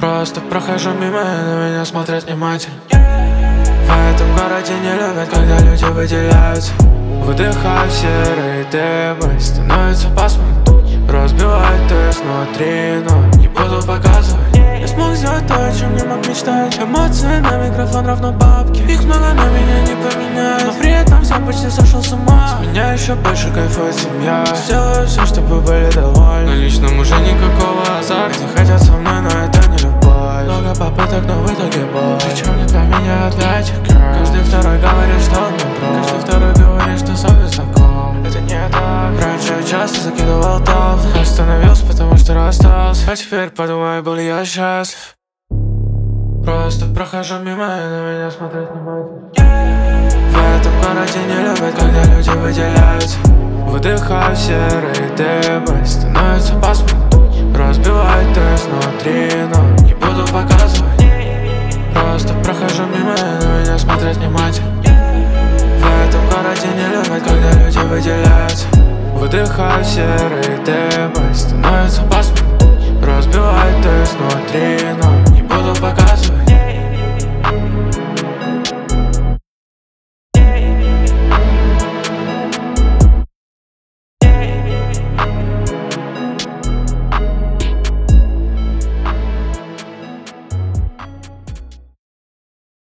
Просто прохожу мимо, и на меня смотрят внимательно. В этом городе не любят, когда люди выделяются. Выдыхаю серые дымы, становится пасмурно. Разбивает тест внутри, но не буду показывать. Я смог сделать то, о чем не мог мечтать. Эмоции на микрофон равно бабки. Их много, но меня не поменяет. Но при этом все почти сошел с ума. С меня еще больше кайфует семья. Сделаю все, чтобы были довольны. На личном уже никакого азарта. Не хотят со мной, но это не любовь. Много попыток, но в итоге боль. Причем не для меня, а для этих girl. Каждый второй говорит, что он не прав. Каждый второй говорит, что со мной знаком. Это не так. Раньше я часто закидывал топ. Остановился, потому что расстался. А теперь подумай, был ли я счастлив. Просто прохожу мимо, и на меня смотрят внимательно. В этом городе не любят, когда люди выделяются. Выдыхаю серые дымы, становится пасмурно. Разбивает тест внутри, но не буду показывать. Просто прохожу мимо, и на меня смотрят внимательно. В этом городе не любят, когда люди выделяются. Выдыхаю серые дымы, становится пасмурно.